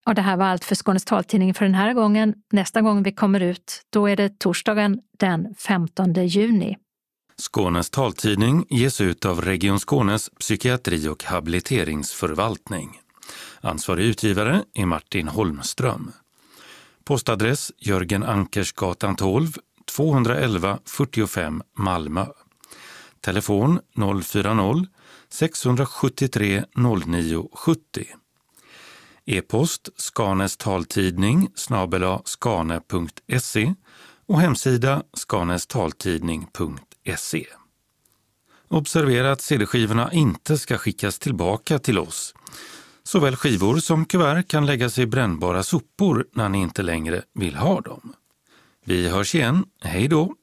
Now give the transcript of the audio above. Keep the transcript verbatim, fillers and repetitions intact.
Och det här var allt för Skånes taltidning för den här gången. Nästa gång vi kommer ut, då är det torsdagen den femtonde juni. Skånes taltidning ges ut av Region Skånes psykiatri- och habiliteringsförvaltning. Ansvarig utgivare är Martin Holmström. Postadress Jörgen Ankersgatan tolv, tvåhundraelva fyrtiofem Malmö. Telefon noll fyra noll sex sju tre noll nio sju noll. E-post Skanes taltidning snabel-a skane punkt se och hemsida skanestaltidning punkt se. Observera att C D-skivorna inte ska skickas tillbaka till oss. Såväl skivor som kuvert kan läggas i brännbara sopor när ni inte längre vill ha dem. Vi hörs igen. Hej då!